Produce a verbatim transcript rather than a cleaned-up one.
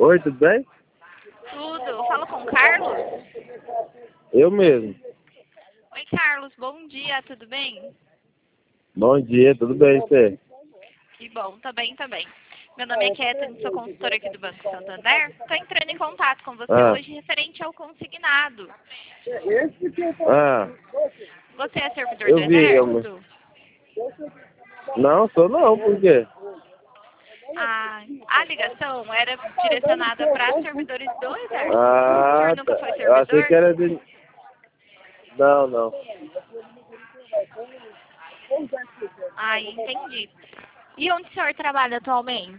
Oi, tudo bem? Tudo. Fala com o Carlos? Eu mesmo. Oi, Carlos. Bom dia, tudo bem? Bom dia, tudo bem, você? Que bom, tá bem, tá bem. Meu nome é Kathleen, sou consultora aqui do Banco Santander. Estou entrando em contato com você Ah. hoje referente ao consignado. Ah, Você é servidor eu do vi, eu... Exército? Não, sou não, por quê? Ah, a ligação era direcionada para servidores do Exército. O Ah, senhor nunca foi tá. Eu achei servidor? que era de... Não, não. Ah, entendi. E onde o senhor trabalha atualmente?